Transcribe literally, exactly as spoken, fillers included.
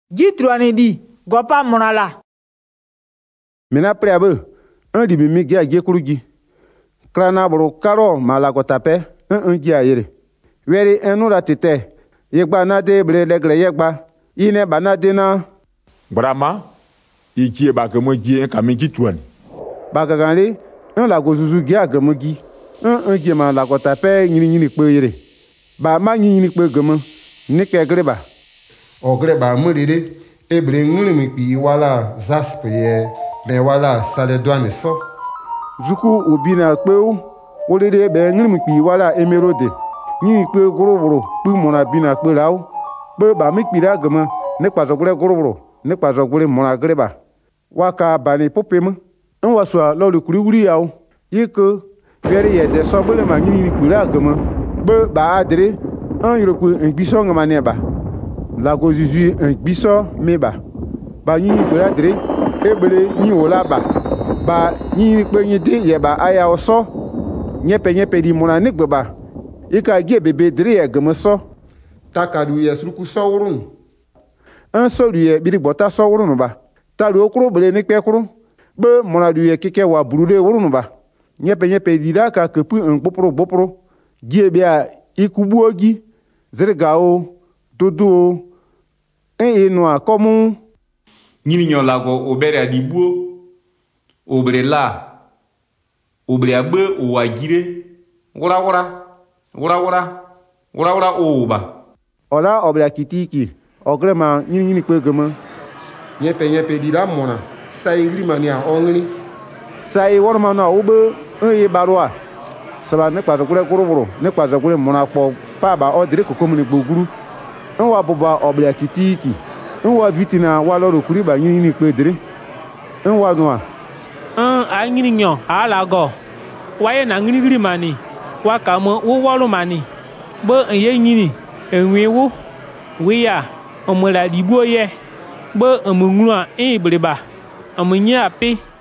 Jitroni di gopa monala. Mina preabe un di mimi gia ge kurugi. Krana bro karo malako tape un un gia yere. Weri enu la tete. Yegba na de bre legre yegba. Ine banade na. Brama iki ba ke mo gi ka mi jitroni. Ba gaganle un la gozuzu gia ge mo gi. Un un gi ma la ko tape nyini nyini pe yere. Ba ma nyini nyini pe gemo. Ni ke greba. Ogreba murire ebre ngulimi pi wala zaspe ye be wala sale douane so zuku ubina peu wolede be ngulimi pi wala emerode ni pe goroboro pi mona bina pe lawo be ba mi pi da gama ne pa zogure goroboro ne pa zogure mona greba waka bani popem en waswa lo le kuri wuri yawo yiko bere ye de so bele ma ni pi da gama be ba adre en yoroku en biso ngama ne ba la gozizi un biso meba ba yin ko la dre ebele yin ola ba ba yin pe yin de ye ba aya oso nyepe nyepe di mona ne gbe ba ika gie bebe dre ye gemo so takadu ye suku sawrun un so ye bi gbota so wurun ba ta lu okuro bele ni pe kuro be mona du ye keke wa burude wurun ba nyepe nyepe di da ka kepu un poporo poporo gie bia ikubu ogi zergao dodo en noa comme nyini nyolago obere adibuo obre la obre agbe owagire wora wora wora wora wora wora oba ola obra kitiki ogrema nyini nyini pe gema nyepe nyepe di la mona sai limania ongni sai worma na obe en barwa sala ne kwa zokure kuruburu ne kwa zokure mona po pa ba odire kokomuni gboguru nwa bụba ọbịa kitiki nwa vitina wa lọrọ kuri ba nyini ni pedre nwa nwa Un a ngini nyo ala go. Waye na ngini giri mani. Wa ka mo wo wolu mani. Bo ye ngini enwe wo. We ya omula dibo ye. Bo omungru an e bleba. Omunya ape